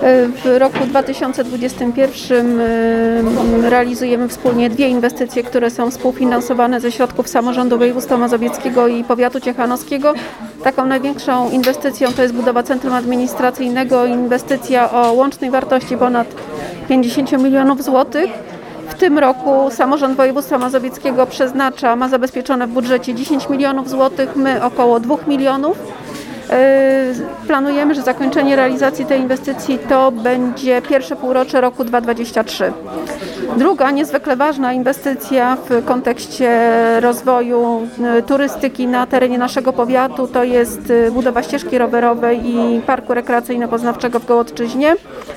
W roku 2021 realizujemy wspólnie 2 inwestycje, które są współfinansowane ze środków samorządu województwa mazowieckiego i powiatu ciechanowskiego. Taką największą inwestycją to jest budowa centrum administracyjnego, inwestycja o łącznej wartości ponad 50 milionów złotych. W tym roku samorząd województwa mazowieckiego ma zabezpieczone w budżecie 10 milionów złotych, my około 2 milionów. Planujemy, że zakończenie realizacji tej inwestycji to będzie pierwsze półrocze roku 2023. Druga niezwykle ważna inwestycja w kontekście rozwoju turystyki na terenie naszego powiatu to jest budowa ścieżki rowerowej i parku rekreacyjno-poznawczego w Gołodczyźnie.